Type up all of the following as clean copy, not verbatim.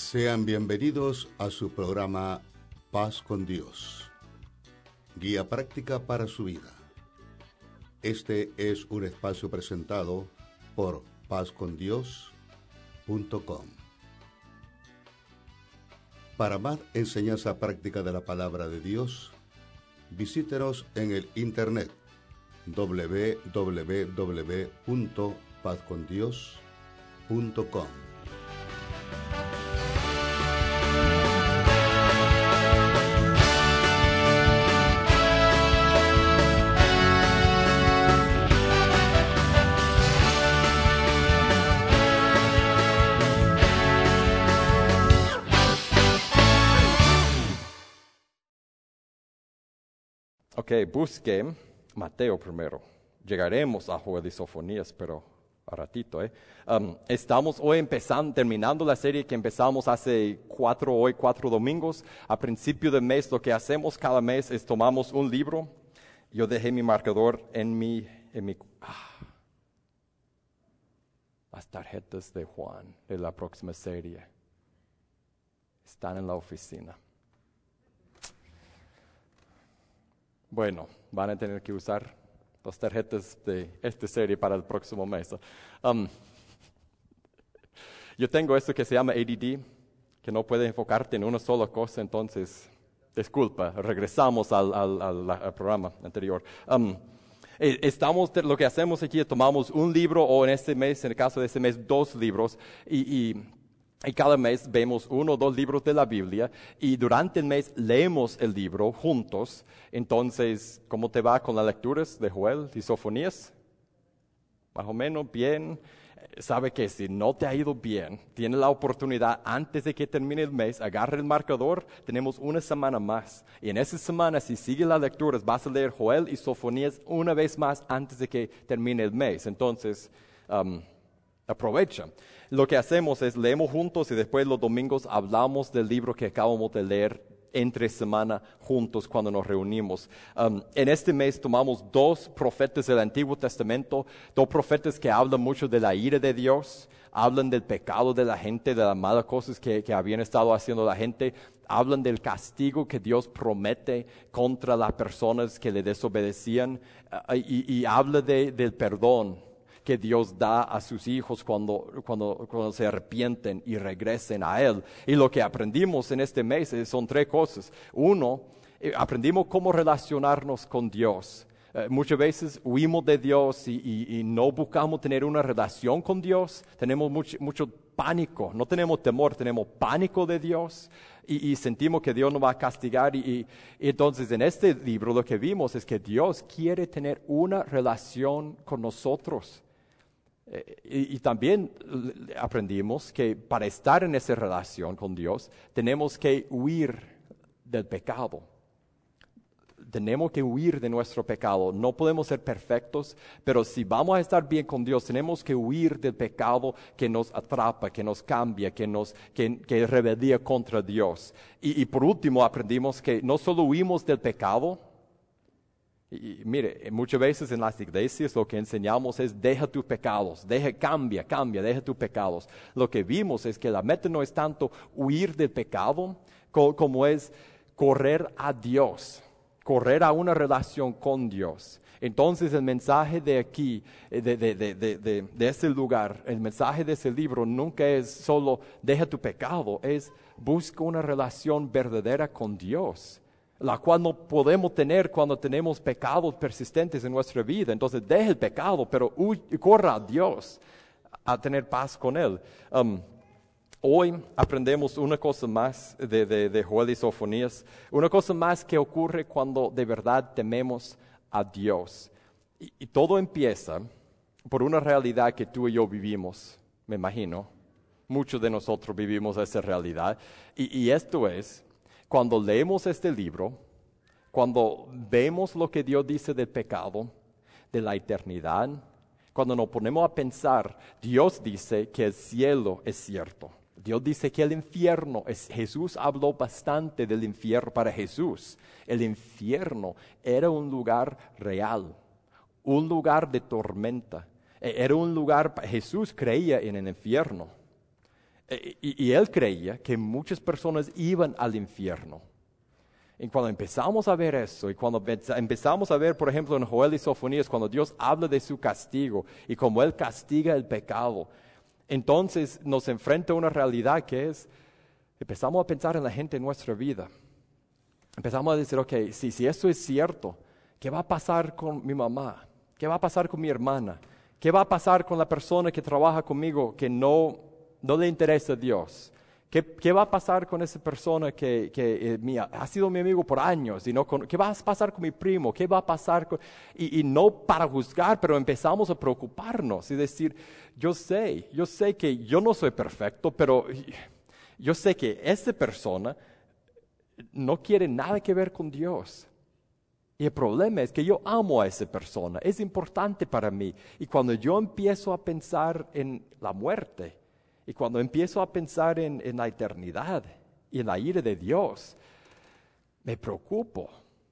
Sean bienvenidos a su programa Paz con Dios, guía práctica para su vida. Este es un espacio presentado por pazcondios.com. Para más enseñanza práctica de la palabra de Dios, visítenos en el internet www.pazcondios.com. Ok, busque Mateo primero. Llegaremos a Joel y Sofonías, pero a ratito. Estamos hoy terminando la serie que empezamos hace 4 domingos. A principio del mes, lo que hacemos cada mes es tomamos un libro. Yo dejé mi marcador las tarjetas de Juan, de la próxima serie. Están en la oficina. Bueno, van a tener que usar las tarjetas de esta serie para el próximo mes. Yo tengo esto que se llama ADD, que no puede enfocarte en una sola cosa, entonces, disculpa, regresamos al programa anterior. Lo que hacemos aquí es tomamos un libro, o en este mes, en el caso de este mes, 2 libros, y cada mes vemos 1 o 2 libros de la Biblia y durante el mes leemos el libro juntos. Entonces, ¿cómo te va con las lecturas de Joel y Sofonías? Más o menos bien. Sabe que si no te ha ido bien, tiene la oportunidad antes de que termine el mes, agarre el marcador, tenemos una semana más. Y en esa semana, si sigues las lecturas, vas a leer Joel y Sofonías una vez más antes de que termine el mes. Entonces, aprovecha. Lo que hacemos es leemos juntos y después los domingos hablamos del libro que acabamos de leer entre semana juntos cuando nos reunimos. En este mes tomamos 2 profetas del Antiguo Testamento, 2 profetas que hablan mucho de la ira de Dios, hablan del pecado de la gente, de las malas cosas que habían estado haciendo la gente, hablan del castigo que Dios promete contra las personas que le desobedecían y habla del perdón que Dios da a sus hijos cuando se arrepienten y regresen a Él. Y lo que aprendimos en este mes son 3 cosas. 1, aprendimos cómo relacionarnos con Dios. Muchas veces huimos de Dios y no buscamos tener una relación con Dios. Tenemos mucho pánico, no tenemos temor, tenemos pánico de Dios y sentimos que Dios nos va a castigar. Y entonces en este libro lo que vimos es que Dios quiere tener una relación con nosotros. Y también aprendimos que para estar en esa relación con Dios tenemos que huir del pecado. Tenemos que huir de nuestro pecado. No podemos ser perfectos, pero si vamos a estar bien con Dios, tenemos que huir del pecado que nos atrapa, que nos cambia, que rebeldía contra Dios. Y por último aprendimos que no solo huimos del pecado. Y mire, muchas veces en las iglesias lo que enseñamos es deja tus pecados, cambia, deja tus pecados. Lo que vimos es que la meta no es tanto huir del pecado como es correr a Dios, correr a una relación con Dios. Entonces el mensaje de aquí, de ese lugar, el mensaje de ese libro nunca es solo deja tu pecado, es busca una relación verdadera con Dios, la cual no podemos tener cuando tenemos pecados persistentes en nuestra vida. Entonces deja el pecado, pero corra a Dios a tener paz con Él. Hoy aprendemos una cosa más de Joel y Sofonías, una cosa más que ocurre cuando de verdad tememos a Dios. Y todo empieza por una realidad que tú y yo vivimos, me imagino. Muchos de nosotros vivimos esa realidad. Y esto es, cuando leemos este libro, cuando vemos lo que Dios dice del pecado, de la eternidad, cuando nos ponemos a pensar, Dios dice que el cielo es cierto. Dios dice que el infierno Jesús habló bastante del infierno para Jesús. El infierno era un lugar real, un lugar de tormenta. Era un lugar, Jesús creía en el infierno. Y él creía que muchas personas iban al infierno. Y cuando empezamos a ver eso, y cuando empezamos a ver, por ejemplo, en Joel y Sofonías, cuando Dios habla de su castigo y cómo Él castiga el pecado, entonces nos enfrenta a una realidad que es, empezamos a pensar en la gente en nuestra vida. Empezamos a decir, ok, si esto es cierto, ¿qué va a pasar con mi mamá? ¿Qué va a pasar con mi hermana? ¿Qué va a pasar con la persona que trabaja conmigo que no le interesa a Dios? ¿Qué va a pasar con esa persona que ha sido mi amigo por años? ¿Qué va a pasar con mi primo? ¿Qué va a pasar con...? Y no para juzgar, pero empezamos a preocuparnos y decir, yo sé que yo no soy perfecto, pero yo sé que esa persona no quiere nada que ver con Dios. Y el problema es que yo amo a esa persona, es importante para mí. Y cuando yo empiezo a pensar en la muerte, y cuando empiezo a pensar en la eternidad y en la ira de Dios, me preocupo.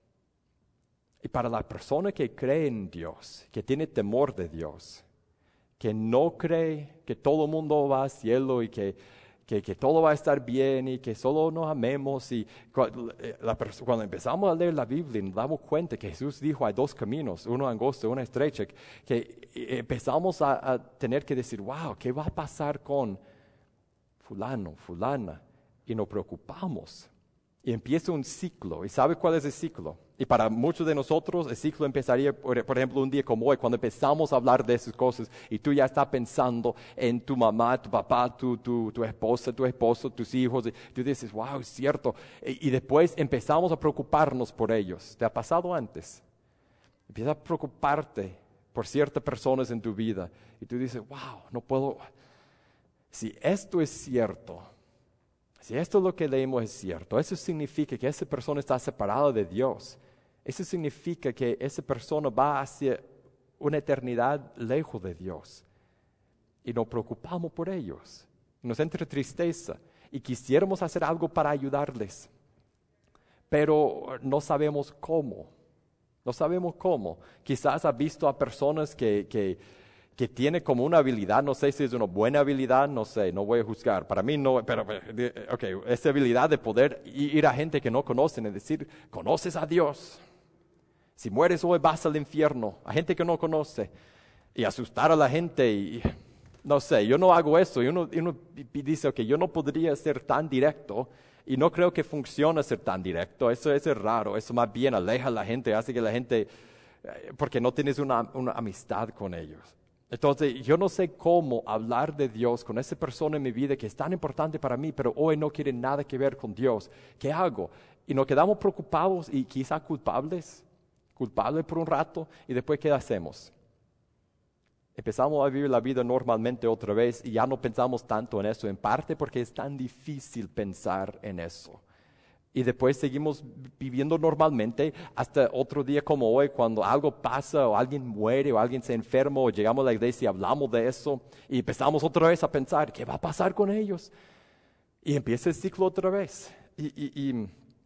Y para la persona que cree en Dios, que tiene temor de Dios, que no cree que todo el mundo va al cielo y que todo va a estar bien y que solo nos amemos, y cuando empezamos a leer la Biblia nos damos cuenta que Jesús dijo hay dos caminos, uno angosto, uno estrecho, que empezamos a tener que decir, wow, ¿qué va a pasar con fulano, fulana? Y nos preocupamos y empieza un ciclo. ¿Y sabe cuál es el ciclo? Y para muchos de nosotros el ciclo empezaría, por ejemplo, un día como hoy, cuando empezamos a hablar de esas cosas y tú ya estás pensando en tu mamá, tu papá, tu esposa, tu esposo, tus hijos. Y tú dices, wow, es cierto. Y después empezamos a preocuparnos por ellos. ¿Te ha pasado antes? Empiezas a preocuparte por ciertas personas en tu vida y tú dices, wow, no puedo. Si esto es cierto, si esto es lo que leímos es cierto, eso significa que esa persona está separada de Dios. Eso significa que esa persona va hacia una eternidad lejos de Dios. Y nos preocupamos por ellos. Nos entra tristeza y quisiéramos hacer algo para ayudarles. Pero no sabemos cómo. No sabemos cómo. Quizás has visto a personas que tiene como una habilidad, no sé si es una buena habilidad, no sé, no voy a juzgar, para mí no, pero esa habilidad de poder ir a gente que no conocen y decir, conoces a Dios, si mueres hoy vas al infierno, a gente que no conoce, y asustar a la gente, y no sé, yo no hago eso, y uno dice, yo no podría ser tan directo, y no creo que funcione ser tan directo, eso es raro, eso más bien aleja a la gente, hace que la gente, porque no tienes una amistad con ellos. Entonces, yo no sé cómo hablar de Dios con esa persona en mi vida que es tan importante para mí, pero hoy no quiere nada que ver con Dios. ¿Qué hago? Y nos quedamos preocupados y quizá culpables por un rato, y después, ¿qué hacemos? Empezamos a vivir la vida normalmente otra vez y ya no pensamos tanto en eso, en parte porque es tan difícil pensar en eso. Y después seguimos viviendo normalmente hasta otro día como hoy, cuando algo pasa o alguien muere o alguien se enferma o llegamos a la iglesia y hablamos de eso y empezamos otra vez a pensar, ¿qué va a pasar con ellos? Y empieza el ciclo otra vez. Y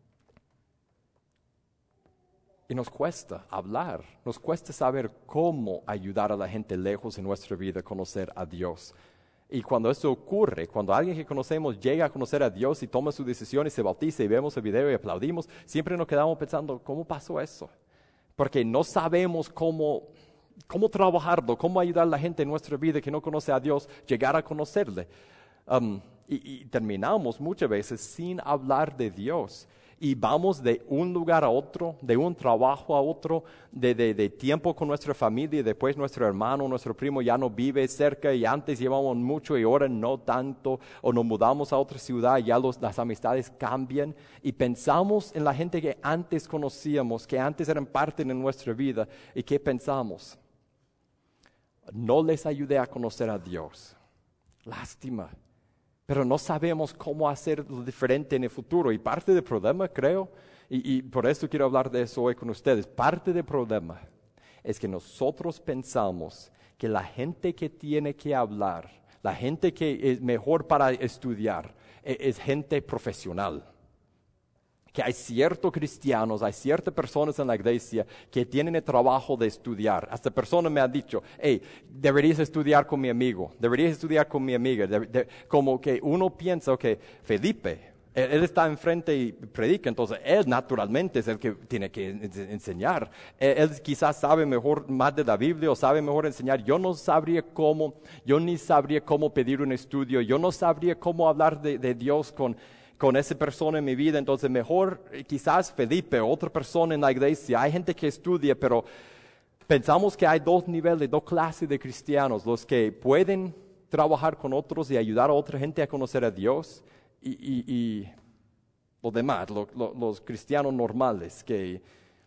nos cuesta hablar, nos cuesta saber cómo ayudar a la gente lejos en nuestra vida a conocer a Dios. Y cuando eso ocurre, cuando alguien que conocemos llega a conocer a Dios y toma su decisión y se bautiza y vemos el video y aplaudimos, siempre nos quedamos pensando, ¿cómo pasó eso? Porque no sabemos cómo trabajarlo, cómo ayudar a la gente en nuestra vida que no conoce a Dios, llegar a conocerle. Y terminamos muchas veces sin hablar de Dios. Y vamos de un lugar a otro, de un trabajo a otro, de tiempo con nuestra familia, y después nuestro hermano, nuestro primo ya no vive cerca y antes llevamos mucho y ahora no tanto, o nos mudamos a otra ciudad y ya las amistades cambian y pensamos en la gente que antes conocíamos, que antes eran parte de nuestra vida, y ¿qué pensamos? No les ayudé a conocer a Dios. Lástima. Pero no sabemos cómo hacerlo diferente en el futuro. Y parte del problema, creo, y por eso quiero hablar de eso hoy con ustedes, parte del problema es que nosotros pensamos que la gente que tiene que hablar, la gente que es mejor para estudiar, es gente profesional. que hay ciertos cristianos, hay ciertas personas en la iglesia que tienen el trabajo de estudiar. Hasta personas me han dicho, hey, deberías estudiar con mi amigo, deberías estudiar con mi amiga. Como que uno piensa, ok, Felipe, él está enfrente y predica, entonces él naturalmente es el que tiene que enseñar. Él quizás sabe mejor más de la Biblia o sabe mejor enseñar. Yo no sabría cómo, yo ni sabría cómo pedir un estudio, yo no sabría cómo hablar de Dios con esa persona en mi vida. Entonces mejor quizás Felipe, otra persona en la iglesia. Hay gente que estudia, pero pensamos que hay dos niveles, dos clases de cristianos. Los que pueden trabajar con otros y ayudar a otra gente a conocer a Dios. Y los demás, los cristianos normales, que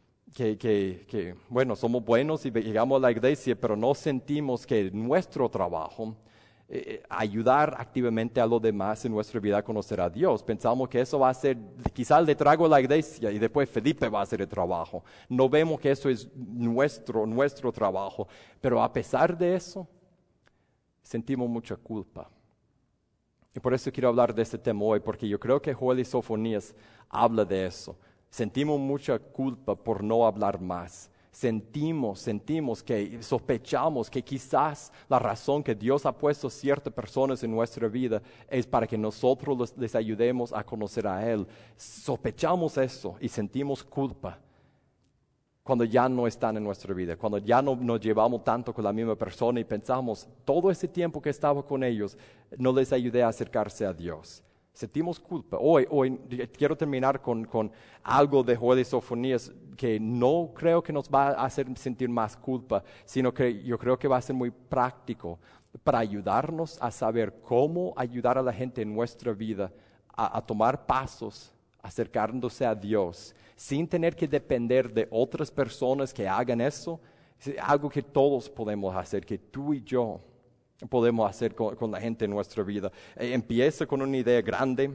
bueno, somos buenos y llegamos a la iglesia, pero no sentimos que nuestro trabajo, ayudar activamente a los demás en nuestra vida a conocer a Dios. Pensamos que eso va a ser, quizás le traigo a la iglesia y después Felipe va a hacer el trabajo. No vemos que eso es nuestro trabajo, pero a pesar de eso, sentimos mucha culpa. Y por eso quiero hablar de este tema hoy, porque yo creo que Joel y Sofonías habla de eso. Sentimos mucha culpa por no hablar más. Sentimos que sospechamos que quizás la razón que Dios ha puesto ciertas personas en nuestra vida es para que nosotros les ayudemos a conocer a Él. Sospechamos eso y sentimos culpa cuando ya no están en nuestra vida, cuando ya no nos llevamos tanto con la misma persona y pensamos, todo ese tiempo que estaba con ellos, no les ayudé a acercarse a Dios. Sentimos culpa. Hoy quiero terminar con algo de Joel y Sofonías que no creo que nos va a hacer sentir más culpa, sino que yo creo que va a ser muy práctico para ayudarnos a saber cómo ayudar a la gente en nuestra vida a tomar pasos acercándose a Dios, sin tener que depender de otras personas que hagan eso. Es algo que todos podemos hacer, que tú y yo podemos hacer con la gente en nuestra vida. Empieza con una idea grande,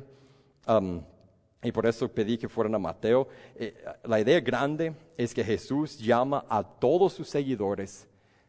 y por eso pedí que fueran a Mateo. La idea grande es que Jesús llama a todos sus seguidores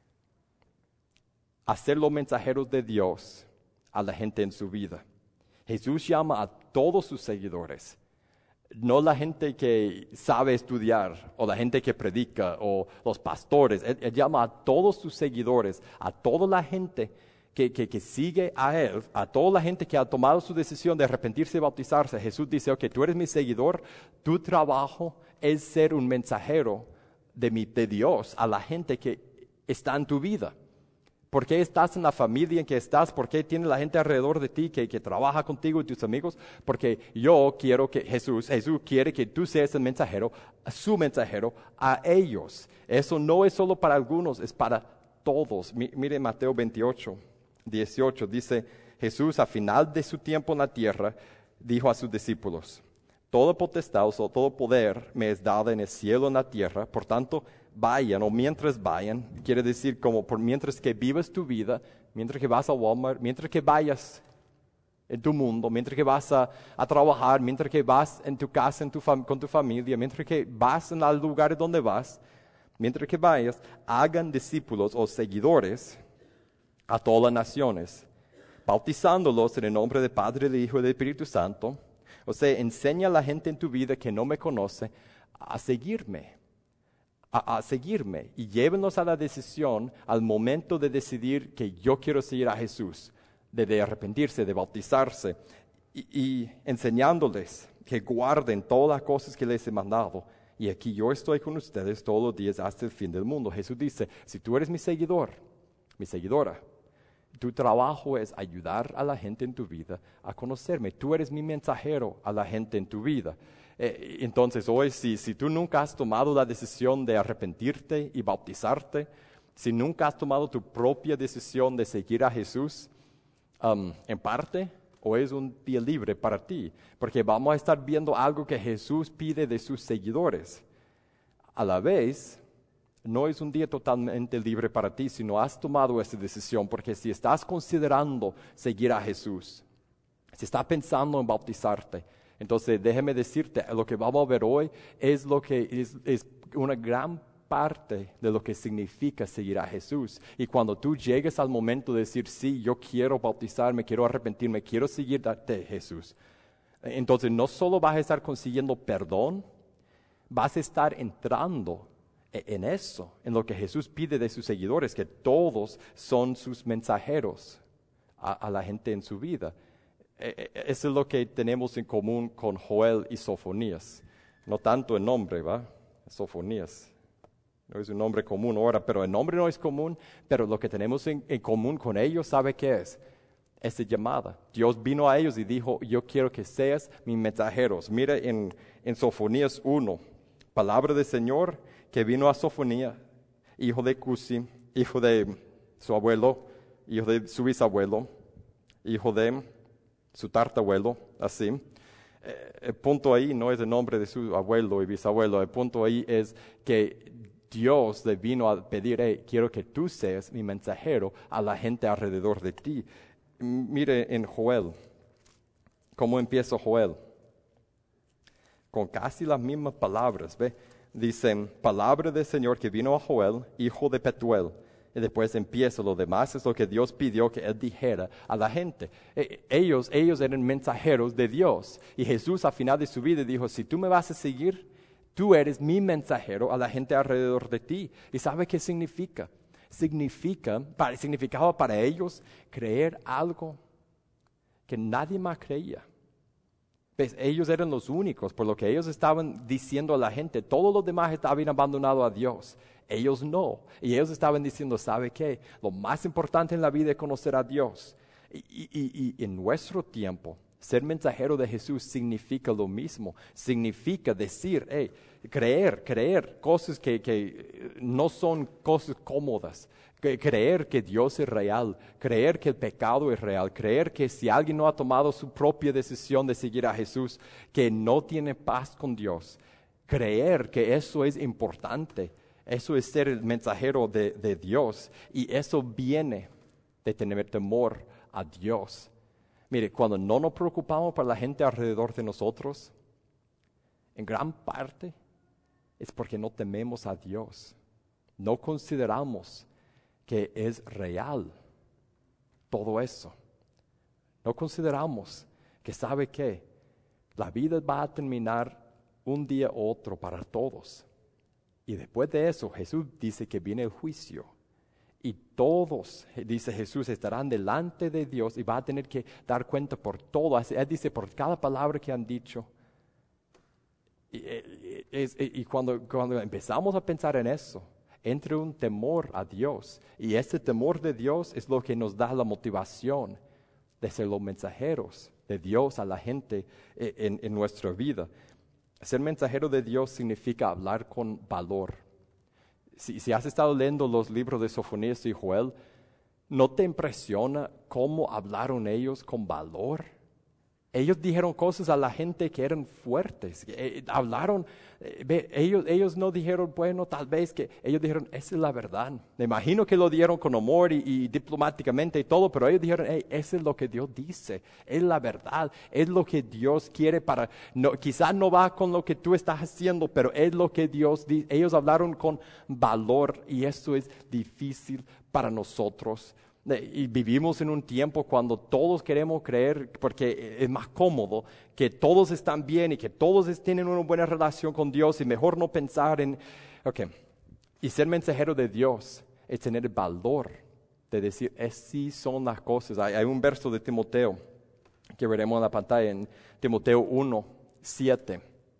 a ser los mensajeros de Dios a la gente en su vida. Jesús llama a todos sus seguidores. No la gente que sabe estudiar, o la gente que predica, o los pastores. Él llama a todos sus seguidores, a toda la gente que sigue a Él, a toda la gente que ha tomado su decisión de arrepentirse y bautizarse. Jesús dice, ok, tú eres mi seguidor, tu trabajo es ser un mensajero de Dios a la gente que está en tu vida. ¿Por qué estás en la familia en que estás? ¿Por qué tiene la gente alrededor de ti que trabaja contigo y tus amigos? Porque yo quiero que Jesús quiere que tú seas el mensajero, su mensajero a ellos. Eso no es solo para algunos, es para todos. Mire Mateo 28, 18, dice Jesús a final de su tiempo en la tierra, dijo a sus discípulos, toda potestad o todo poder me es dado en el cielo y en la tierra, por tanto, vayan o mientras vayan, quiere decir como mientras que vivas tu vida, mientras que vas a Walmart, mientras que vayas en tu mundo, mientras que vas a trabajar, mientras que vas en tu casa con tu familia, mientras que vas en los lugares donde vas, mientras que vayas, hagan discípulos o seguidores a todas las naciones, bautizándolos en el nombre del Padre, del Hijo y del Espíritu Santo. O sea, enseña a la gente en tu vida que no me conoce a seguirme. A seguirme y llévenos a la decisión al momento de decidir que yo quiero seguir a Jesús, de arrepentirse, de bautizarse y enseñándoles que guarden todas las cosas que les he mandado. Y aquí yo estoy con ustedes todos los días hasta el fin del mundo. Jesús dice, si tú eres mi seguidor, mi seguidora, tu trabajo es ayudar a la gente en tu vida a conocerme. Tú eres mi mensajero a la gente en tu vida. Entonces hoy, si tú nunca has tomado la decisión de arrepentirte y bautizarte, si nunca has tomado tu propia decisión de seguir a Jesús, en parte, hoy es un día libre para ti, porque vamos a estar viendo algo que Jesús pide de sus seguidores. A la vez, no es un día totalmente libre para ti si no has tomado esa decisión, porque si estás considerando seguir a Jesús, si estás pensando en bautizarte, entonces déjeme decirte, lo que vamos a ver hoy es lo que es una gran parte de lo que significa seguir a Jesús. Y cuando tú llegues al momento de decir, sí, yo quiero bautizarme, quiero arrepentirme, quiero seguirte Jesús, Entonces no solo vas a estar consiguiendo perdón, vas a estar entrando en eso, en lo que Jesús pide de sus seguidores, que todos son sus mensajeros a la gente en su vida. Eso es lo que tenemos en común con Joel y Sofonías. No tanto el nombre, ¿va? Sofonías. No es un nombre común ahora, pero el nombre no es común, pero lo que tenemos en común con ellos, ¿sabe qué es? Esta llamada. Dios vino a ellos y dijo, yo quiero que seas mis mensajeros. Mira en Sofonías 1, palabra del Señor que vino a Sofonías, hijo de Cusi, hijo de su abuelo, hijo de su bisabuelo, hijo de su tartabuelo, así. El punto ahí no es el nombre de su abuelo y bisabuelo, el punto ahí es que Dios le vino a pedir, quiero que tú seas mi mensajero a la gente alrededor de ti. Mire en Joel, ¿cómo empieza Joel? Con casi las mismas palabras, ¿ve? Dicen, palabra del Señor que vino a Joel, hijo de Petuel. Y después empieza, lo demás es lo que Dios pidió que él dijera a la gente. Ellos eran mensajeros de Dios. Y Jesús al final de su vida dijo, si tú me vas a seguir, tú eres mi mensajero a la gente alrededor de ti. ¿Y sabe qué significa? Significaba para ellos creer algo que nadie más creía. ¿Ves? Ellos eran los únicos, por lo que ellos estaban diciendo a la gente, todos los demás habían abandonado a Dios, ellos no. Y ellos estaban diciendo, ¿sabe qué? Lo más importante en la vida es conocer a Dios. Y en nuestro tiempo, ser mensajero de Jesús significa lo mismo. Significa decir, creer cosas que no son cosas cómodas. Creer que Dios es real, creer que el pecado es real, creer que si alguien no ha tomado su propia decisión de seguir a Jesús, que no tiene paz con Dios. Creer que eso es importante, eso es ser el mensajero de Dios, y eso viene de tener temor a Dios. Mire, cuando no nos preocupamos por la gente alrededor de nosotros, en gran parte es porque no tememos a Dios. No consideramos que es real todo eso. No consideramos que sabe que la vida va a terminar un día u otro para todos. Y después de eso, Jesús dice que viene el juicio. Y todos, dice Jesús, estarán delante de Dios y va a tener que dar cuenta por todo. Él dice por cada palabra que han dicho. Y cuando empezamos a pensar en eso, entre un temor a Dios. Y ese temor de Dios es lo que nos da la motivación de ser los mensajeros de Dios a la gente en nuestra vida. Ser mensajero de Dios significa hablar con valor. Si has estado leyendo los libros de Sofonías y Joel, ¿no te impresiona cómo hablaron ellos con valor? Ellos dijeron cosas a la gente que eran fuertes. Hablaron, ellos no dijeron, bueno, tal vez que ellos dijeron, esa es la verdad. Me imagino que lo dieron con amor y diplomáticamente y todo, pero ellos dijeron, eso es lo que Dios dice, es la verdad, es lo que Dios quiere para, quizás no va con lo que tú estás haciendo, pero es lo que Dios dice. Ellos hablaron con valor y eso es difícil para nosotros. Y vivimos en un tiempo cuando todos queremos creer, porque es más cómodo, que todos están bien y que todos tienen una buena relación con Dios y mejor no pensar en... Y ser mensajero de Dios es tener el valor de decir, así son las cosas. Hay un verso de Timoteo que veremos en la pantalla, en Timoteo 1:7.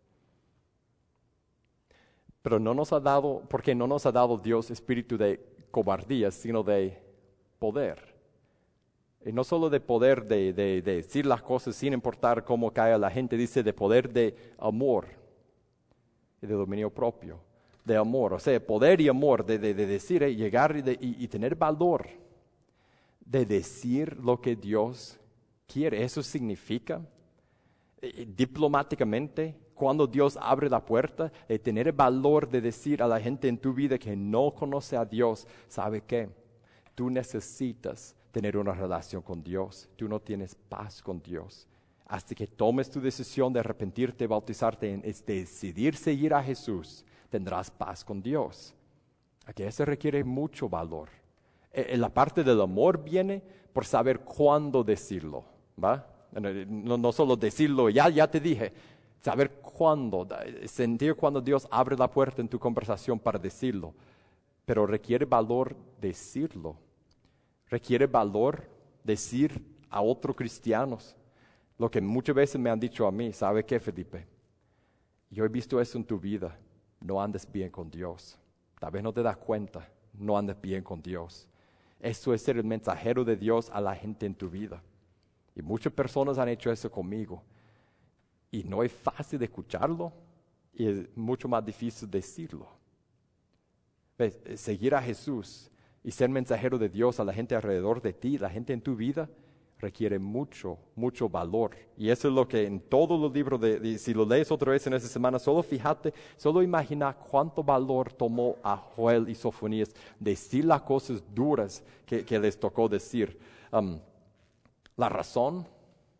Pero porque no nos ha dado Dios espíritu de cobardía, sino de poder. Y no solo de poder de decir las cosas sin importar cómo caiga la gente, dice de poder de amor y de dominio propio. De amor, o sea, poder y amor de decir, llegar y tener valor de decir lo que Dios quiere. Eso significa, diplomáticamente, cuando Dios abre la puerta, tener el valor de decir a la gente en tu vida que no conoce a Dios, ¿sabe qué? Tú necesitas tener una relación con Dios. Tú no tienes paz con Dios. Hasta que tomes tu decisión de arrepentirte, bautizarte, decidir seguir a Jesús, tendrás paz con Dios. Aquí eso requiere mucho valor. La parte del amor viene por saber cuándo decirlo, ¿va? No solo decirlo, ya te dije. Saber cuándo, sentir cuando Dios abre la puerta en tu conversación para decirlo. Pero requiere valor decirlo. Requiere valor decir a otros cristianos lo que muchas veces me han dicho a mí. ¿Sabe qué, Felipe? Yo he visto eso en tu vida. No andes bien con Dios. Tal vez no te das cuenta. No andes bien con Dios. Eso es ser el mensajero de Dios a la gente en tu vida. Y muchas personas han hecho eso conmigo. Y no es fácil de escucharlo y es mucho más difícil decirlo. ¿Ves? Seguir a Jesús y ser mensajero de Dios a la gente alrededor de ti, la gente en tu vida, requiere mucho, mucho valor. Y eso es lo que en todos los libros, si lo lees otra vez en esta semana, solo fíjate, solo imagina cuánto valor tomó a Joel y Sofonías decir las cosas duras que les tocó decir. La razón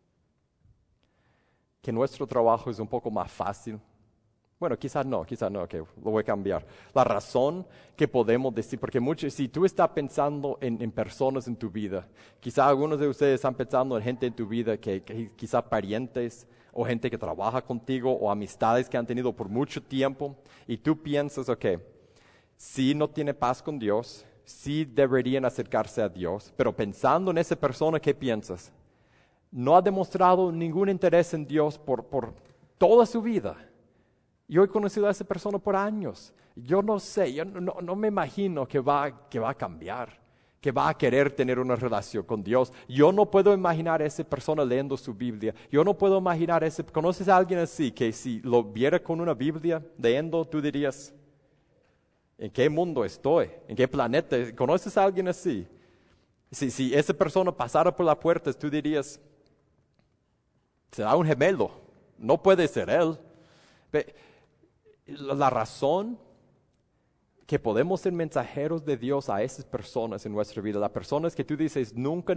que nuestro trabajo es un poco más fácil. Bueno, quizás no, que lo voy a cambiar. La razón que podemos decir, porque si tú estás pensando en personas en tu vida, quizás algunos de ustedes están pensando en gente en tu vida que quizás parientes o gente que trabaja contigo o amistades que han tenido por mucho tiempo y tú piensas, si no tiene paz con Dios, sí deberían acercarse a Dios, pero pensando en esa persona, ¿qué piensas? No ha demostrado ningún interés en Dios por toda su vida. Yo he conocido a esa persona por años. Yo no sé, yo no me imagino que va a cambiar, que va a querer tener una relación con Dios. Yo no puedo imaginar a esa persona leyendo su Biblia. Yo no puedo imaginar ¿conoces a alguien así que si lo viera con una Biblia leyendo, tú dirías, ¿en qué mundo estoy? ¿En qué planeta? ¿Conoces a alguien así? Si esa persona pasara por las puertas, tú dirías, será un gemelo, no puede ser él. La razón que podemos ser mensajeros de Dios a esas personas en nuestra vida, las personas que tú dices, nunca,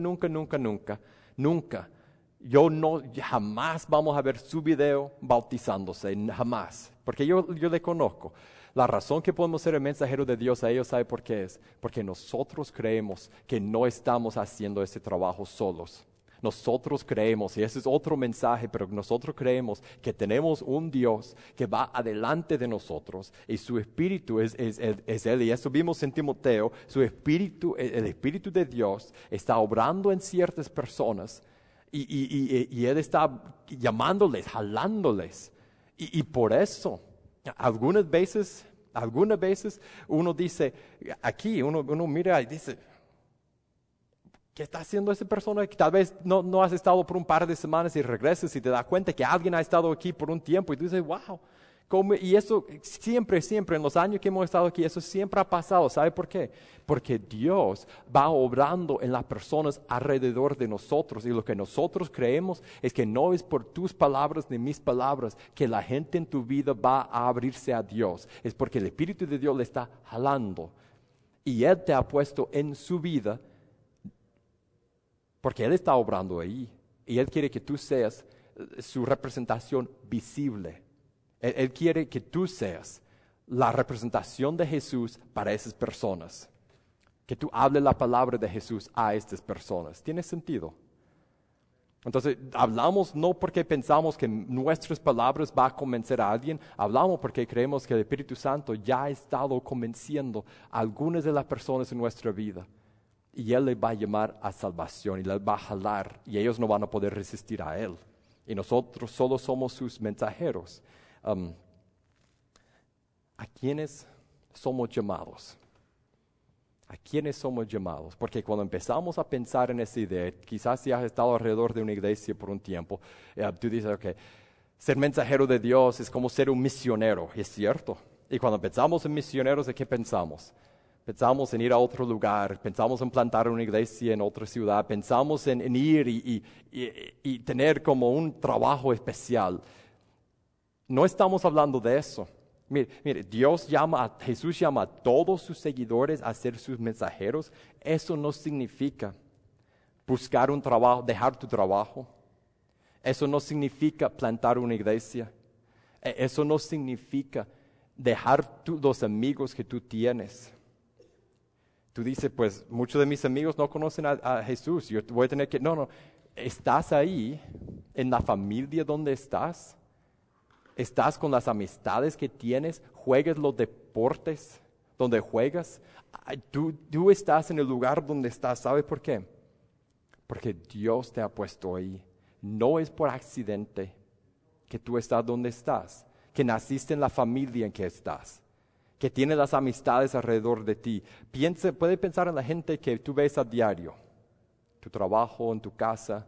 jamás vamos a ver su video bautizándose, jamás, porque yo le conozco. La razón que podemos ser el mensajero de Dios a ellos, ¿sabe por qué es? Porque nosotros creemos que no estamos haciendo ese trabajo solos. Nosotros creemos, y ese es otro mensaje, pero nosotros creemos que tenemos un Dios que va adelante de nosotros y su Espíritu es Él. Y eso vimos en Timoteo, su Espíritu, el Espíritu de Dios está obrando en ciertas personas y Él está llamándoles, jalándoles. Y por eso, algunas veces uno dice, aquí uno mira y dice, ¿qué está haciendo esa persona? Que tal vez no has estado por un par de semanas y regresas y te das cuenta que alguien ha estado aquí por un tiempo y tú dices, wow. Y eso siempre, en los años que hemos estado aquí, eso siempre ha pasado. ¿Sabe por qué? Porque Dios va obrando en las personas alrededor de nosotros y lo que nosotros creemos es que no es por tus palabras ni mis palabras que la gente en tu vida va a abrirse a Dios. Es porque el Espíritu de Dios le está jalando y Él te ha puesto en su vida porque Él está obrando ahí y Él quiere que tú seas su representación visible. Él quiere que tú seas la representación de Jesús para esas personas. Que tú hables la palabra de Jesús a estas personas. ¿Tiene sentido? Entonces, hablamos no porque pensamos que nuestras palabras van a convencer a alguien. Hablamos porque creemos que el Espíritu Santo ya ha estado convenciendo a algunas de las personas en nuestra vida. Y Él les va a llamar a salvación y les va a jalar y ellos no van a poder resistir a Él. Y nosotros solo somos sus mensajeros. ¿A quiénes somos llamados? ¿A quiénes somos llamados? Porque cuando empezamos a pensar en esa idea, quizás si has estado alrededor de una iglesia por un tiempo, tú dices, ser mensajero de Dios es como ser un misionero, es cierto. Y cuando pensamos en misioneros, ¿de qué pensamos? Pensamos en ir a otro lugar, pensamos en plantar una iglesia en otra ciudad, pensamos en ir y tener como un trabajo especial. No estamos hablando de eso. Mire, Jesús llama a todos sus seguidores a ser sus mensajeros. Eso no significa buscar un trabajo, dejar tu trabajo. Eso no significa plantar una iglesia. Eso no significa dejar los amigos que tú tienes. Tú dices, pues muchos de mis amigos no conocen a Jesús. Yo voy a tener que... No. ¿Estás ahí en la familia donde estás? ¿Estás con las amistades que tienes? ¿Juegas los deportes donde juegas? Tú estás en el lugar donde estás. ¿Sabes por qué? Porque Dios te ha puesto ahí. No es por accidente que tú estás donde estás, que naciste en la familia en que estás, que tienes las amistades alrededor de ti. Puede pensar en la gente que tú ves a diario, tu trabajo, en tu casa.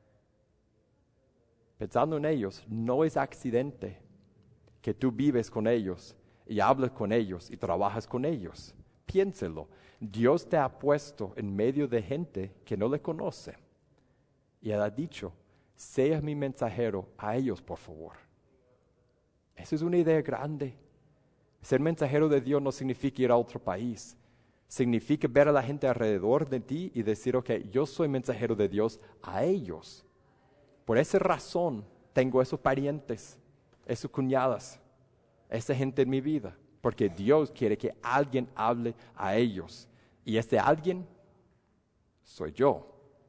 Pensando en ellos, no es accidente que tú vives con ellos y hablas con ellos y trabajas con ellos. Piénselo. Dios te ha puesto en medio de gente que no le conoce. Y Él ha dicho, seas mi mensajero a ellos, por favor. Esa es una idea grande. Ser mensajero de Dios no significa ir a otro país. Significa ver a la gente alrededor de ti y decir, ok, yo soy mensajero de Dios a ellos. Por esa razón tengo esos parientes, esas cuñadas, esa gente en mi vida. Porque Dios quiere que alguien hable a ellos. Y ese alguien soy yo.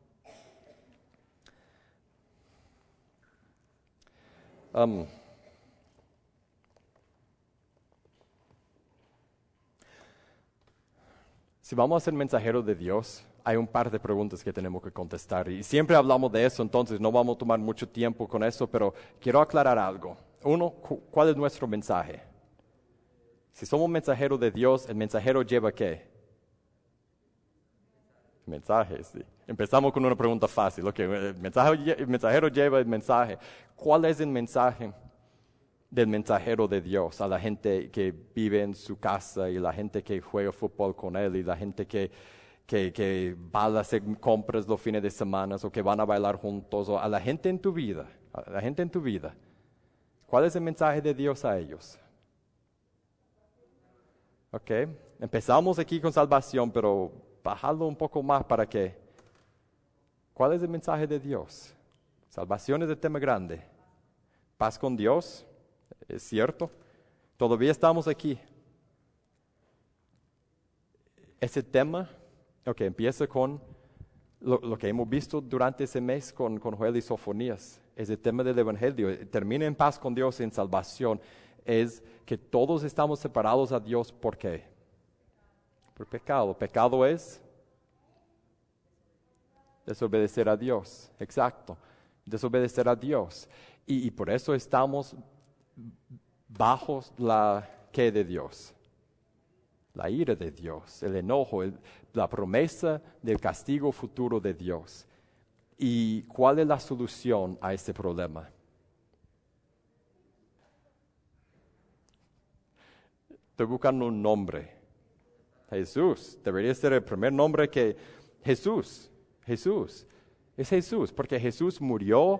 Si vamos a ser mensajeros de Dios, hay un par de preguntas que tenemos que contestar. Y siempre hablamos de eso, entonces no vamos a tomar mucho tiempo con eso, pero quiero aclarar algo. Uno, ¿cuál es nuestro mensaje? Si somos mensajeros de Dios, ¿el mensajero lleva qué? Mensaje, sí. Empezamos con una pregunta fácil. Okay, el mensajero lleva el mensaje. ¿Cuál es el mensaje del mensajero de Dios a la gente que vive en su casa y la gente que juega fútbol con él y la gente que va a hacer compras los fines de semana o que van a bailar juntos o a la gente en tu vida? A la gente en tu vida. ¿Cuál es el mensaje de Dios a ellos? Ok, empezamos aquí con salvación, pero bajadlo un poco más para que... ¿Cuál es el mensaje de Dios? Salvación es el tema grande. Paz con Dios, es cierto. Todavía estamos aquí. Ese tema, ok, empieza con lo que hemos visto durante ese mes con Joel y Sofonías. Es el tema del Evangelio. Termina en paz con Dios, en salvación. Es que todos estamos separados a Dios. ¿Por qué? Por pecado. Pecado es desobedecer a Dios. Exacto. Desobedecer a Dios. Y por eso estamos bajo la ¿qué de Dios? La ira de Dios, el enojo, la promesa del castigo futuro de Dios. ¿Y cuál es la solución a este problema? Estoy buscando un nombre. Jesús. Debería ser el primer nombre que... Jesús. Jesús. Es Jesús, porque Jesús murió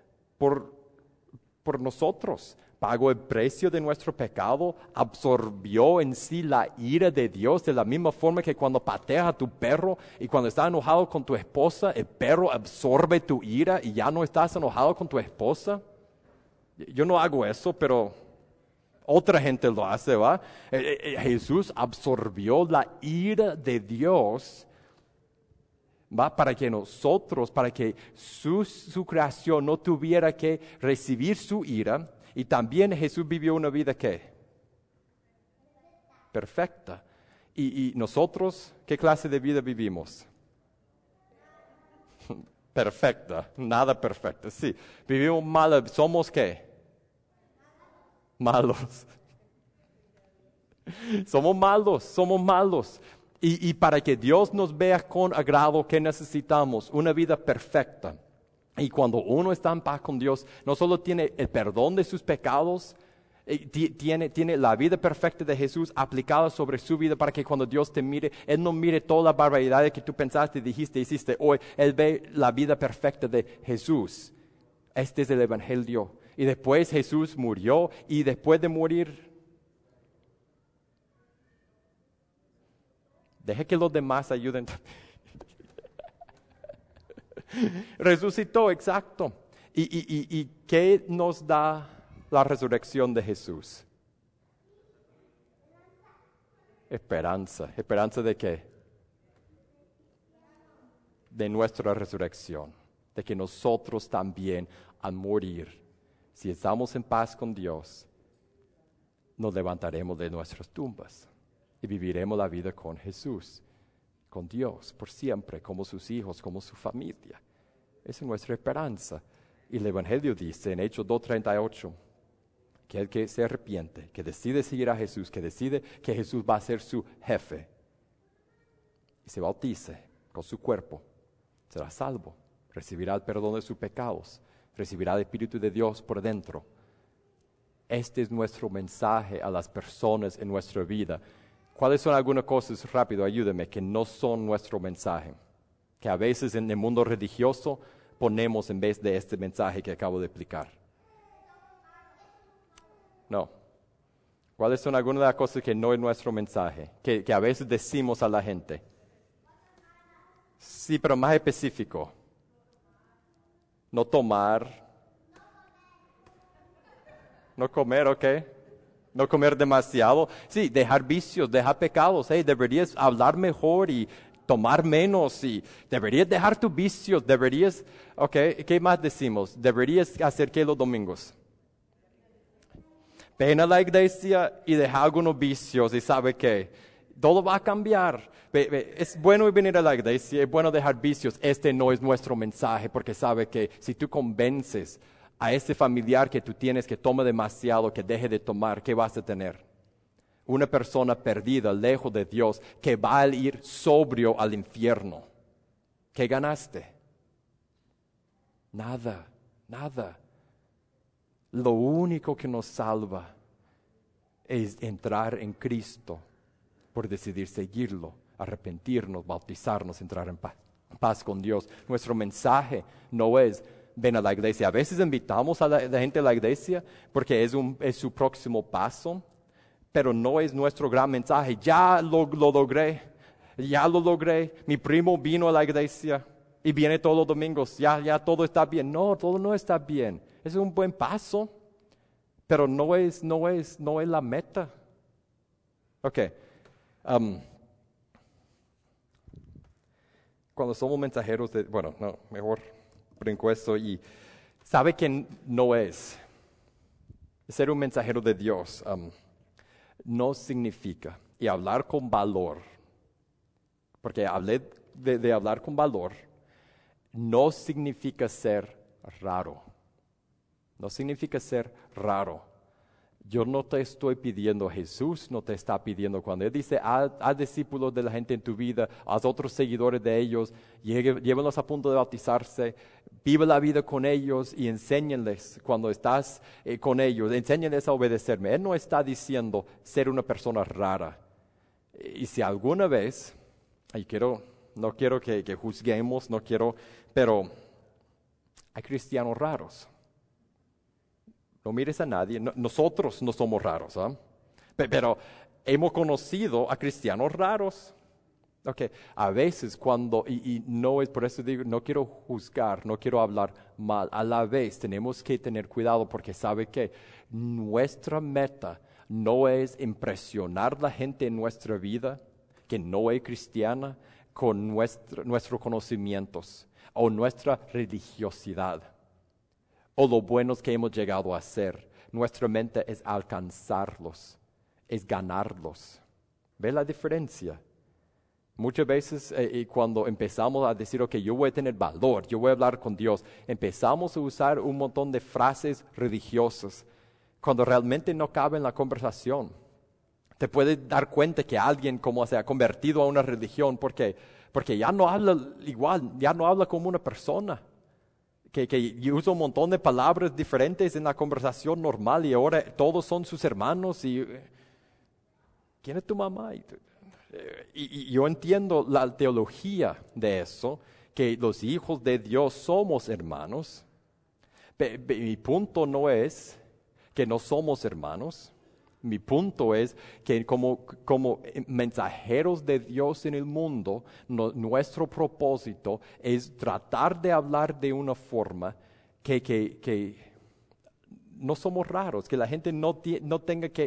por nosotros. Pagó el precio de nuestro pecado, absorbió en sí la ira de Dios, de la misma forma que cuando pateas a tu perro y cuando estás enojado con tu esposa, el perro absorbe tu ira y ya no estás enojado con tu esposa. Yo no hago eso, pero otra gente lo hace, ¿va? Jesús absorbió la ira de Dios, ¿va? Para que nosotros, para que su creación no tuviera que recibir su ira. Y también Jesús vivió una vida ¿qué? Perfecta. Y nosotros, ¿qué clase de vida vivimos? Perfecta, nada perfecta, sí. Vivimos mal, ¿somos qué? Malos. Somos malos. Y para que Dios nos vea con agrado, ¿qué necesitamos? Una vida perfecta. Y cuando uno está en paz con Dios, no solo tiene el perdón de sus pecados, tiene la vida perfecta de Jesús aplicada sobre su vida para que cuando Dios te mire, Él no mire toda la barbaridad que tú pensaste, dijiste, hiciste hoy. Él ve la vida perfecta de Jesús. Este es el Evangelio. Y después Jesús murió y después de morir, deje que los demás ayuden. Resucitó, exacto. ¿Y qué nos da la resurrección de Jesús? Esperanza. ¿Esperanza de qué? De nuestra resurrección. de que nosotros también, al morir, si estamos en paz con Dios, nos levantaremos de nuestras tumbas y viviremos la vida con Jesús, con Dios, por siempre, como sus hijos, como su familia. Esa es nuestra esperanza. Y el Evangelio dice en Hechos 2:38, que el que se arrepiente, que decide seguir a Jesús, que decide que Jesús va a ser su jefe, y se bautice con su cuerpo, será salvo, recibirá el perdón de sus pecados, recibirá el Espíritu de Dios por dentro. Este es nuestro mensaje a las personas en nuestra vida. ¿Cuáles son algunas cosas, rápido, ayúdame, que no son nuestro mensaje? Que a veces en el mundo religioso ponemos en vez de este mensaje que acabo de explicar. No. ¿Cuáles son algunas de las cosas que no es nuestro mensaje? Que a veces decimos a la gente. Sí, pero más específico. No tomar. No comer, ¿ok? No comer demasiado. Sí, dejar vicios, dejar pecados. Hey, deberías hablar mejor y tomar menos. Y deberías dejar tus vicios. Deberías, ¿ok? ¿Qué más decimos? Deberías hacer ¿qué los domingos? Ven a la iglesia y deja algunos vicios y sabe que todo va a cambiar. Es bueno venir a la iglesia, es bueno dejar vicios. Este no es nuestro mensaje porque sabe que si tú convences a ese familiar que tú tienes que tome demasiado, que deje de tomar, ¿qué vas a tener? Una persona perdida, lejos de Dios, que va a ir sobrio al infierno. ¿Qué ganaste? Nada, nada. Lo único que nos salva es entrar en Cristo por decidir seguirlo, arrepentirnos, bautizarnos, entrar en paz con Dios. Nuestro mensaje no es ven a la iglesia. A veces invitamos a la gente a la iglesia porque es su próximo paso, pero no es nuestro gran mensaje. Ya lo logré. Mi primo vino a la iglesia y viene todos los domingos. Ya todo está bien. No, todo no está bien. Es un buen paso, pero no es la meta. Ok. Cuando somos mensajeros mejor brinco esto y sabe que no es. Ser un mensajero de Dios no significa, y hablar con valor, porque hablé de hablar con valor, no significa ser raro. No significa ser raro. Yo no te estoy pidiendo, Jesús no te está pidiendo. Cuando Él dice, haz discípulos de la gente en tu vida, haz otros seguidores de ellos, llévenlos a punto de bautizarse, vive la vida con ellos y enséñenles cuando estás con ellos, enséñenles a obedecerme. Él no está diciendo ser una persona rara. Y si alguna vez, no quiero que juzguemos, pero hay cristianos raros. No mires a nadie, nosotros no somos raros, ¿eh? Pero hemos conocido a cristianos raros. Okay. A veces y no es por eso digo, no quiero juzgar, no quiero hablar mal. A la vez tenemos que tener cuidado porque sabe que nuestra meta no es impresionar a la gente en nuestra vida que no es cristiana con nuestros conocimientos o nuestra religiosidad o lo buenos que hemos llegado a ser. Nuestra mente es alcanzarlos, es ganarlos. ¿Ve la diferencia? Muchas veces cuando empezamos a decir, ok, yo voy a tener valor, yo voy a hablar con Dios, empezamos a usar un montón de frases religiosas cuando realmente no cabe en la conversación. Te puedes dar cuenta que alguien como se ha convertido a una religión porque ya no habla igual, ya no habla como una persona. Que usa un montón de palabras diferentes en la conversación normal y ahora todos son sus hermanos y ¿quién es tu mamá? Y yo entiendo la teología de eso, que los hijos de Dios somos hermanos. Mi punto no es que no somos hermanos. Mi punto es que como mensajeros de Dios en el mundo, nuestro propósito es tratar de hablar de una forma que no somos raros, que la gente no tenga que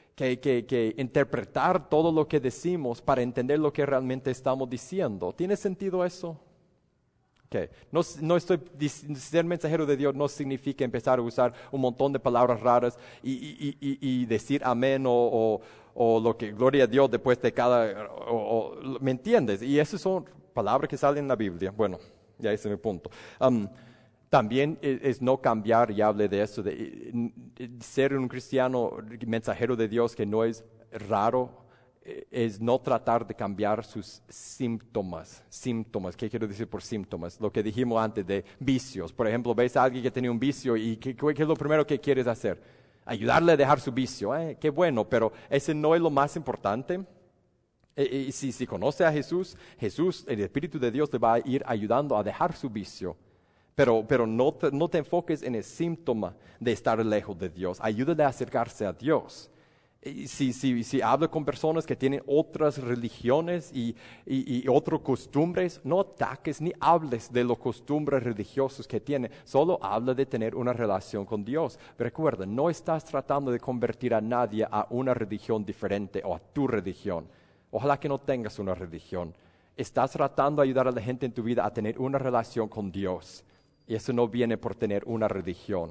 interpretar todo lo que decimos para entender lo que realmente estamos diciendo. ¿Tiene sentido eso? qué. Ser mensajero de Dios no significa empezar a usar un montón de palabras raras y decir amén o lo que, gloria a Dios después de cada, ¿me entiendes? Y esas son palabras que salen en la Biblia. Bueno, ya ese es mi punto. También es no cambiar, y hable de eso, de ser un cristiano mensajero de Dios que no es raro, es no tratar de cambiar sus síntomas. Síntomas, ¿qué quiero decir por síntomas? Lo que dijimos antes de vicios. Por ejemplo, ves a alguien que tiene un vicio y ¿qué es lo primero que quieres hacer? Ayudarle a dejar su vicio. Qué bueno, pero ese no es lo más importante. Si conoce a Jesús, el Espíritu de Dios te va a ir ayudando a dejar su vicio. Pero no te enfoques en el síntoma de estar lejos de Dios. Ayúdale a acercarse a Dios. Si habla con personas que tienen otras religiones y otras costumbres, no ataques ni hables de los costumbres religiosas que tienen. Solo habla de tener una relación con Dios. Recuerda, no estás tratando de convertir a nadie a una religión diferente o a tu religión. Ojalá que no tengas una religión. Estás tratando de ayudar a la gente en tu vida a tener una relación con Dios. Y eso no viene por tener una religión.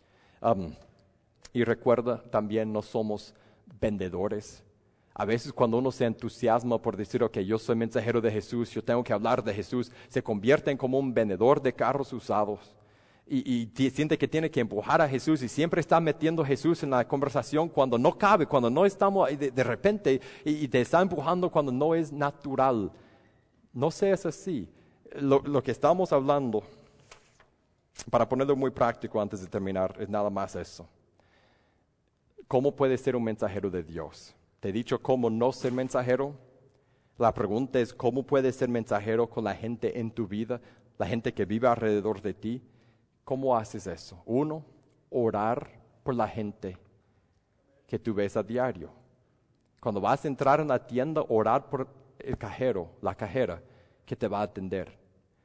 Y recuerda, también no somos vendedores. A veces cuando uno se entusiasma por decir, ok, yo soy mensajero de Jesús, yo tengo que hablar de Jesús, se convierte en como un vendedor de carros usados. Y siente que tiene que empujar a Jesús y siempre está metiendo a Jesús en la conversación cuando no cabe, cuando no estamos de repente y te está empujando cuando no es natural. No seas así. Lo que estamos hablando, para ponerlo muy práctico antes de terminar, es nada más eso. ¿Cómo puedes ser un mensajero de Dios? Te he dicho cómo no ser mensajero. La pregunta es, ¿cómo puedes ser mensajero con la gente en tu vida, la gente que vive alrededor de ti? ¿Cómo haces eso? Uno, orar por la gente que tú ves a diario. Cuando vas a entrar en la tienda, orar por el cajero, la cajera, que te va a atender.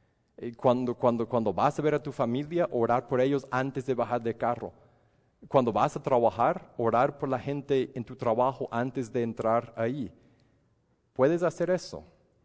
Cuando vas a ver a tu familia, orar por ellos antes de bajar del carro. Cuando vas a trabajar, orar por la gente en tu trabajo antes de entrar ahí. ¿Puedes hacer eso?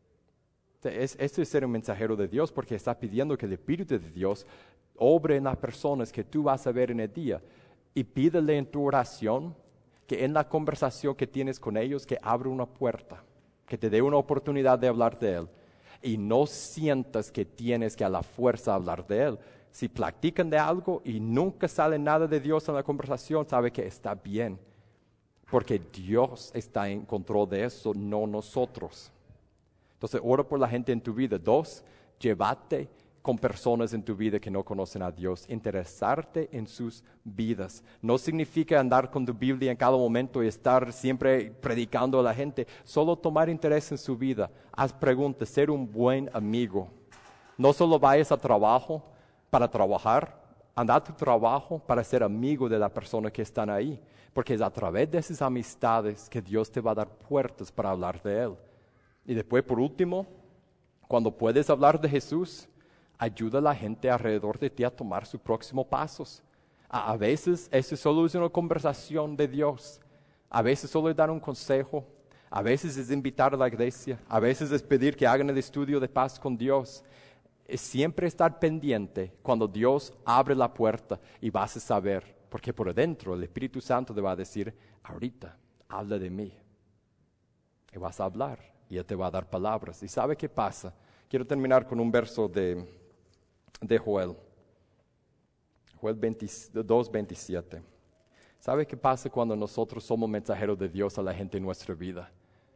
Esto es ser un mensajero de Dios porque está pidiendo que el Espíritu de Dios obre en las personas que tú vas a ver en el día. Y pídele en tu oración que en la conversación que tienes con ellos, que abra una puerta, que te dé una oportunidad de hablar de Él. Y no sientas que tienes que a la fuerza hablar de Él. Si platican de algo y nunca sale nada de Dios en la conversación, sabe que está bien. Porque Dios está en control de eso, no nosotros. Entonces, ora por la gente en tu vida. 2, llévate con personas en tu vida que no conocen a Dios. Interesarte en sus vidas. No significa andar con tu Biblia en cada momento y estar siempre predicando a la gente. Solo tomar interés en su vida. Haz preguntas, ser un buen amigo. No solo vayas a trabajo para trabajar, anda a tu trabajo para ser amigo de la persona que están ahí. Porque es a través de esas amistades que Dios te va a dar puertas para hablar de Él. Y después, por último, cuando puedes hablar de Jesús, ayuda a la gente alrededor de ti a tomar sus próximos pasos. A veces eso solo es una conversación de Dios. A veces solo es dar un consejo. A veces es invitar a la iglesia. A veces es pedir que hagan el estudio de paz con Dios. Es siempre estar pendiente cuando Dios abre la puerta y vas a saber. Porque por dentro el Espíritu Santo te va a decir, ahorita, habla de mí. Y vas a hablar y Él te va a dar palabras. ¿Y sabe qué pasa? Quiero terminar con un verso de Joel. Joel 2:27. ¿Sabe qué pasa cuando nosotros somos mensajeros de Dios a la gente en nuestra vida?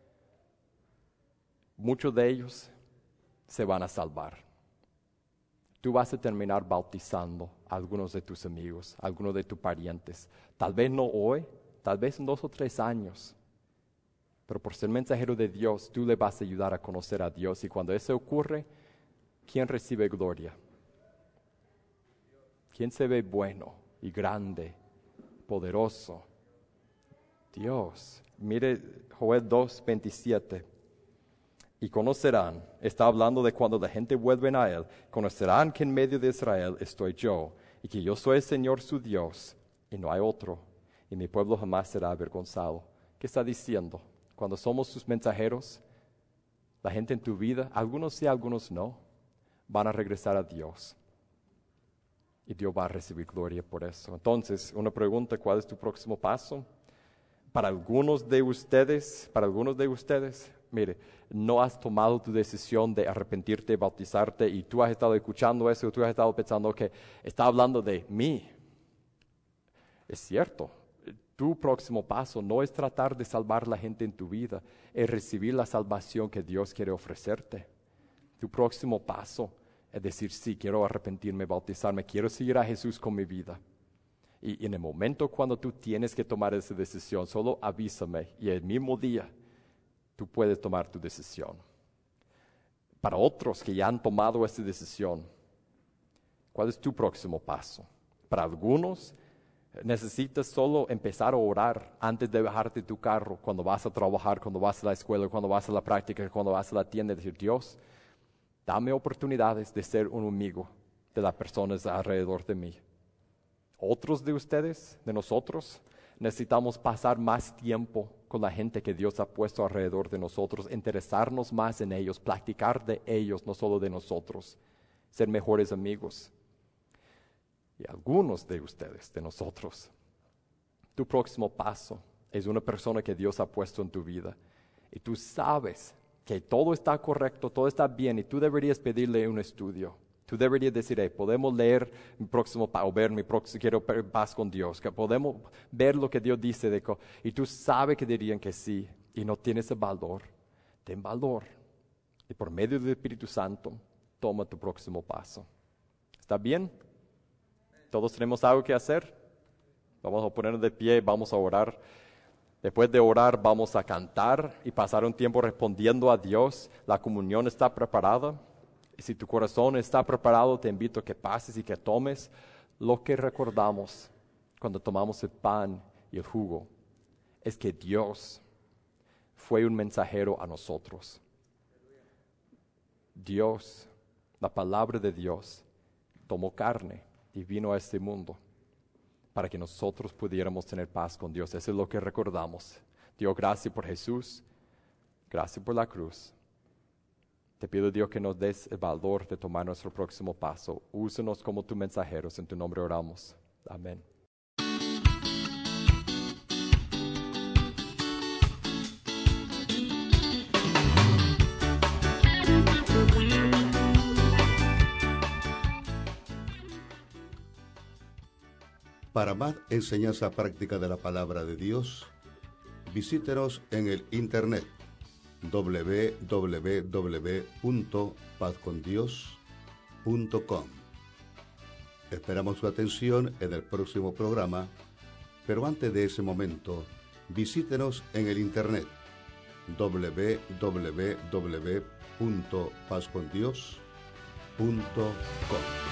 Muchos de ellos se van a salvar. Tú vas a terminar bautizando a algunos de tus amigos, a algunos de tus parientes. Tal vez no hoy, tal vez en 2 o 3 años. Pero por ser mensajero de Dios, tú le vas a ayudar a conocer a Dios. Y cuando eso ocurre, ¿quién recibe gloria? ¿Quién se ve bueno y grande, poderoso? Dios. Mire Joel 2:27. Y conocerán, está hablando de cuando la gente vuelve a Él, conocerán que en medio de Israel estoy yo, y que yo soy el Señor su Dios, y no hay otro, y mi pueblo jamás será avergonzado. ¿Qué está diciendo? Cuando somos sus mensajeros, la gente en tu vida, algunos sí, algunos no, van a regresar a Dios. Y Dios va a recibir gloria por eso. Entonces, una pregunta, ¿cuál es tu próximo paso? Para algunos de ustedes, mire, no has tomado tu decisión de arrepentirte, bautizarte, y tú has estado escuchando eso, tú has estado pensando que está hablando de mí. Es cierto, tu próximo paso no es tratar de salvar la gente en tu vida, es recibir la salvación que Dios quiere ofrecerte. Tu próximo paso es decir, sí, quiero arrepentirme, bautizarme, quiero seguir a Jesús con mi vida. Y en el momento cuando tú tienes que tomar esa decisión, solo avísame y el mismo día tú puedes tomar tu decisión. Para otros que ya han tomado esa decisión, ¿cuál es tu próximo paso? Para algunos, necesitas solo empezar a orar antes de bajarte de tu carro, cuando vas a trabajar, cuando vas a la escuela, cuando vas a la práctica, cuando vas a la tienda, y decir, Dios, dame oportunidades de ser un amigo de las personas alrededor de mí. Otros de ustedes, de nosotros, necesitamos pasar más tiempo con la gente que Dios ha puesto alrededor de nosotros, interesarnos más en ellos, practicar de ellos, no solo de nosotros, ser mejores amigos. Y algunos de ustedes, de nosotros, tu próximo paso es una persona que Dios ha puesto en tu vida. Y tú sabes que todo está correcto, todo está bien, y tú deberías pedirle un estudio. Tú deberías decir, podemos leer mi próximo paso, o ver mi próximo, quiero paz con Dios, que podemos ver lo que Dios dice, y tú sabes que dirían que sí, y no tienes el valor. Ten valor, y por medio del Espíritu Santo, toma tu próximo paso. ¿Está bien? ¿Todos tenemos algo que hacer? Vamos a ponernos de pie, vamos a orar. Después de orar vamos a cantar y pasar un tiempo respondiendo a Dios. La comunión está preparada. Y si tu corazón está preparado, te invito a que pases y que tomes lo que recordamos cuando tomamos el pan y el jugo. Es que Dios fue un mensajero a nosotros. Dios, la palabra de Dios, tomó carne y vino a este mundo para que nosotros pudiéramos tener paz con Dios. Eso es lo que recordamos. Dios, gracias por Jesús. Gracias por la cruz. Te pido, Dios, que nos des el valor de tomar nuestro próximo paso. Úsanos como tus mensajeros. En tu nombre oramos. Amén. Para más enseñanza práctica de la palabra de Dios, visítenos en el internet www.pazcondios.com. Esperamos su atención en el próximo programa, pero antes de ese momento, visítenos en el internet www.pazcondios.com.